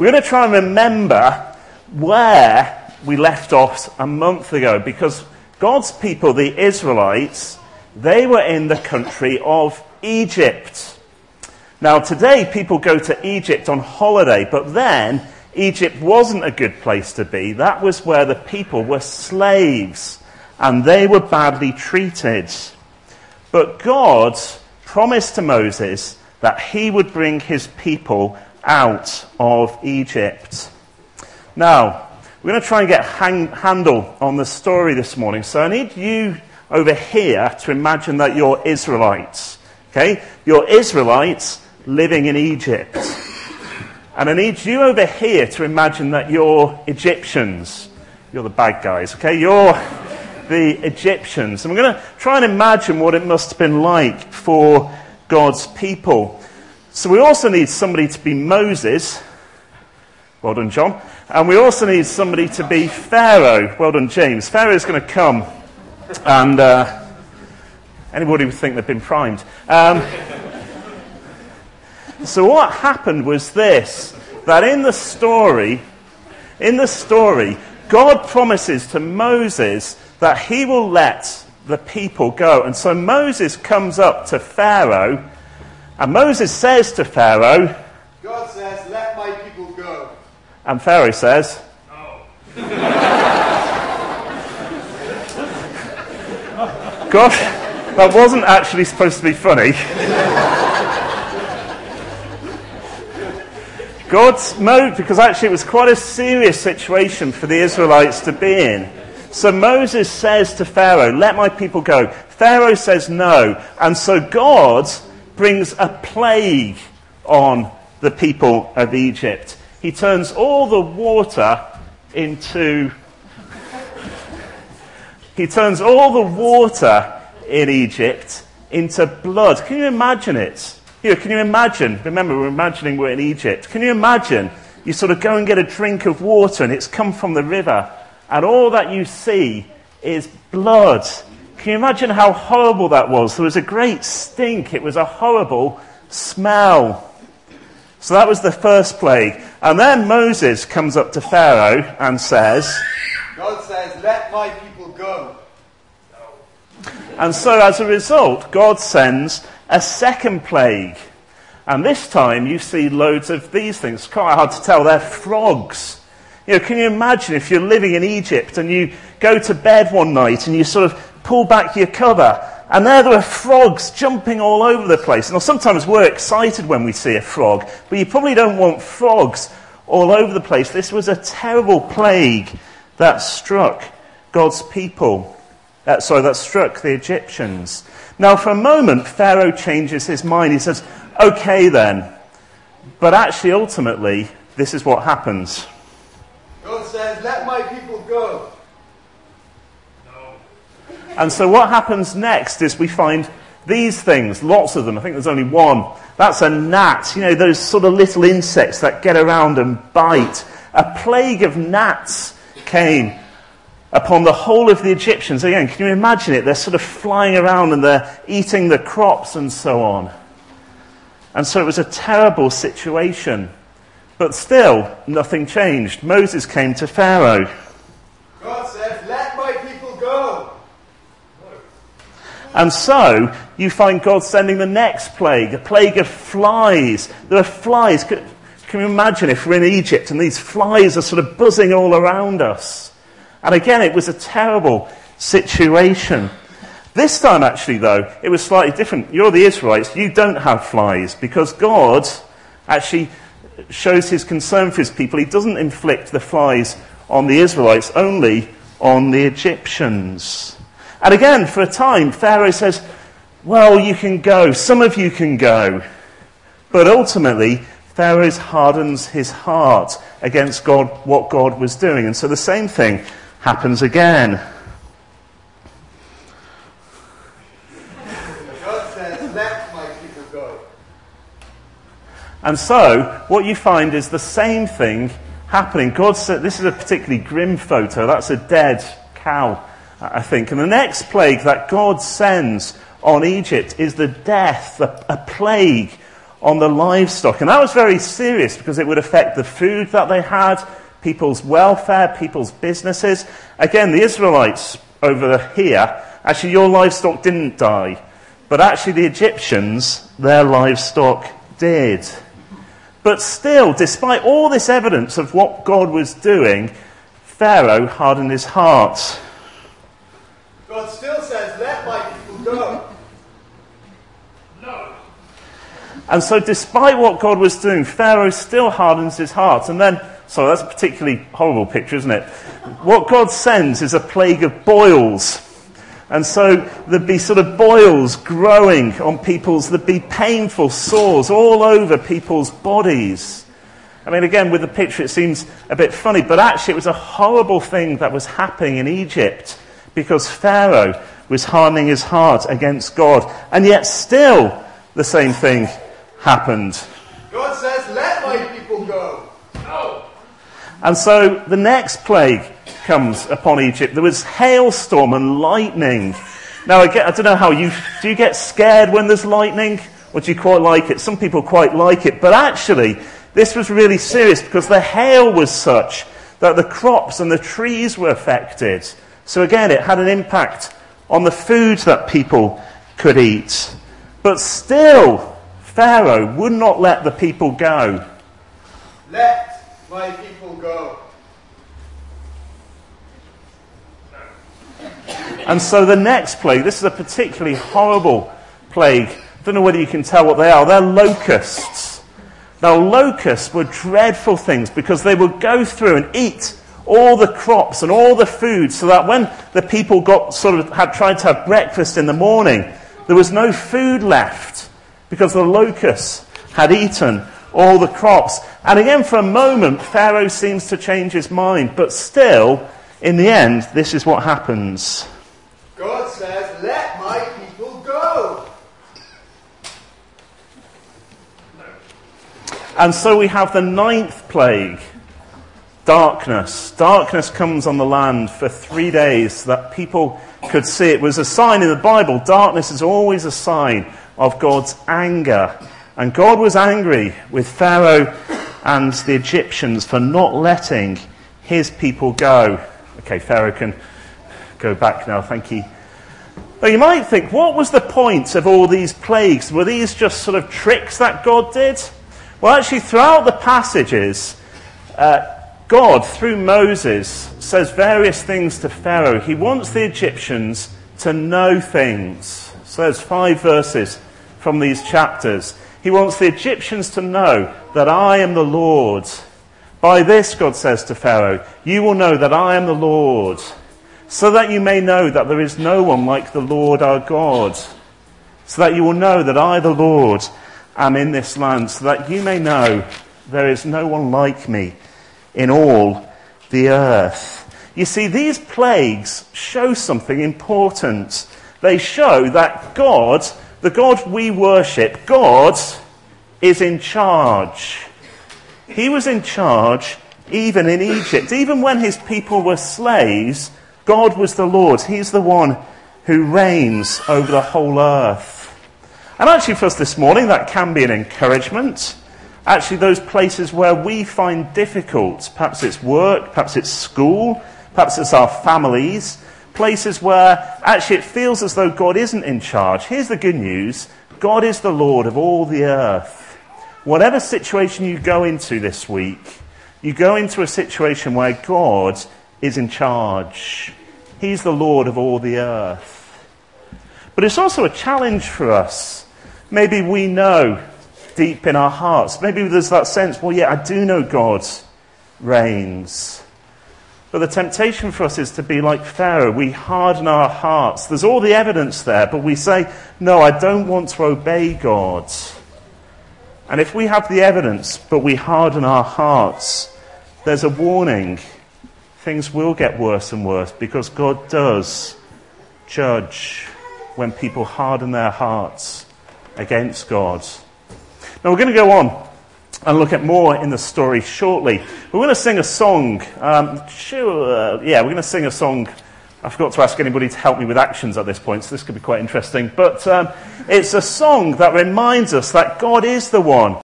We're going to try and remember where we left off a month ago, because God's people, the Israelites, they were in the country of Egypt. Now, today people go to Egypt on holiday, but then Egypt wasn't a good place to be. That was where the people were slaves, and they were badly treated. But God promised to Moses that he would bring his people out of Egypt. Now, we're going to try and get handle on the story this morning. So I need you over here to imagine that you're Israelites. Okay? You're Israelites living in Egypt. And I need you over here to imagine that you're Egyptians. You're the bad guys, okay? You're the Egyptians. And we're going to try and imagine what it must have been like for God's people. So we also need somebody to be Moses. Well done, John. And we also need somebody to be Pharaoh. Well done, James. Pharaoh's going to come. And anybody would think they've been primed. So what happened was this, that in the story, God promises to Moses that he will let the people go. And so Moses comes up to Pharaoh, and Moses says to Pharaoh, God says, let my people go. And Pharaoh says, no. God, that wasn't actually supposed to be funny. Because actually it was quite a serious situation for the Israelites to be in. So Moses says to Pharaoh, let my people go. Pharaoh says no. And so God brings a plague on the people of Egypt. He turns all the water into... He turns all the water in Egypt into blood. Can you imagine it? Can you imagine? Remember, we're imagining we're in Egypt. Can you imagine? You sort of go and get a drink of water and it's come from the river, and all that you see is blood. Can you imagine how horrible that was? There was a great stink. It was a horrible smell. So that was the first plague. And then Moses comes up to Pharaoh and says, God says, let my people go. And so as a result, God sends a second plague. And this time you see loads of these things. It's quite hard to tell. They're frogs. Can you imagine if you're living in Egypt and you go to bed one night and you sort of pull back your cover and there are frogs jumping all over the place. Now sometimes we're excited when we see a frog, but you probably don't want frogs all over the place. This was a terrible plague that struck God's people. That struck the Egyptians. Now, for a moment, Pharaoh changes his mind. He says, okay then. But actually, ultimately, this is what happens. God says, let my people go. No. And so what happens next is we find these things, lots of them. I think there's only one. That's a gnat. Those sort of little insects that get around and bite. A plague of gnats came upon the whole of the Egyptians. Again, can you imagine it? They're sort of flying around and they're eating the crops and so on. And so it was a terrible situation. But still, nothing changed. Moses came to Pharaoh. God says, let my people go. And so, you find God sending the next plague, a plague of flies. There are flies. Can you imagine if we're in Egypt and these flies are sort of buzzing all around us? And again, it was a terrible situation. This time, actually, though, it was slightly different. You're the Israelites. You don't have flies because God actually shows his concern for his people. He doesn't inflict the flies on the Israelites, only on the Egyptians. And again, for a time, Pharaoh says, well, you can go. Some of you can go. But ultimately, Pharaoh hardens his heart against God, what God was doing. And so the same thing happens again. God says, let my people go. And so, what you find is the same thing happening. God said, this is a particularly grim photo. That's a dead cow, I think. And the next plague that God sends on Egypt is the death, a plague on the livestock. And that was very serious because it would affect the food that they had, people's welfare, people's businesses. Again, the Israelites over here, actually your livestock didn't die. But actually the Egyptians, their livestock did. But still, despite all this evidence of what God was doing, Pharaoh hardened his heart. God still says, let my people go. No. And so despite what God was doing, Pharaoh still hardens his heart. And then, sorry, that's a particularly horrible picture, isn't it? What God sends is a plague of boils. And so there'd be sort of boils growing on there'd be painful sores all over people's bodies. I mean, again, with the picture it seems a bit funny, but actually it was a horrible thing that was happening in Egypt because Pharaoh was hardening his heart against God. And yet still the same thing happened. God says, let my people go. No. And so the next plague comes upon Egypt. There was hailstorm and lightning. Now, again, I don't know do you get scared when there's lightning? Or do you quite like it? Some people quite like it. But actually, this was really serious because the hail was such that the crops and the trees were affected. So again, it had an impact on the food that people could eat. But still, Pharaoh would not let the people go. Let my people go. And so the next plague, this is a particularly horrible plague. I don't know whether you can tell what they are. They're locusts. Now, locusts were dreadful things because they would go through and eat all the crops and all the food so that when the people had tried to have breakfast in the morning, there was no food left because the locusts had eaten all the crops. And again, for a moment, Pharaoh seems to change his mind. But still, in the end, this is what happens. God says, let my people go. And so we have the 9th plague, darkness. Darkness comes on the land for 3 days so that people could see. It was a sign in the Bible. Darkness is always a sign of God's anger. And God was angry with Pharaoh and the Egyptians for not letting his people go. Okay, Pharaoh can go back now, thank you. Now you might think, what was the point of all these plagues? Were these just sort of tricks that God did? Well, actually, throughout the passages, God, through Moses, says various things to Pharaoh. He wants the Egyptians to know things. So there's 5 verses from these chapters. He wants the Egyptians to know that I am the Lord. By this, God says to Pharaoh, you will know that I am the Lord, so that you may know that there is no one like the Lord our God, so that you will know that I, the Lord, am in this land, so that you may know there is no one like me in all the earth. You see, these plagues show something important. They show that God, the God we worship, God is in charge. He was in charge even in Egypt. Even when his people were slaves, God was the Lord. He's the one who reigns over the whole earth. And actually for us this morning, that can be an encouragement. Actually, those places where we find difficult, perhaps it's work, perhaps it's school, perhaps it's our families, places where actually it feels as though God isn't in charge. Here's the good news. God is the Lord of all the earth. Whatever situation you go into this week, you go into a situation where God is in charge. He's the Lord of all the earth. But it's also a challenge for us. Maybe we know deep in our hearts, maybe there's that sense, well, yeah, I do know God reigns. But the temptation for us is to be like Pharaoh. We harden our hearts. There's all the evidence there, but we say, no, I don't want to obey God. And if we have the evidence, but we harden our hearts, there's a warning. Things will get worse and worse because God does judge when people harden their hearts against God. Now we're going to go on and look at more in the story shortly. We're going to sing a song. We're going to sing a song I forgot to ask anybody to help me with actions at this point, so this could be quite interesting. But it's a song that reminds us that God is the one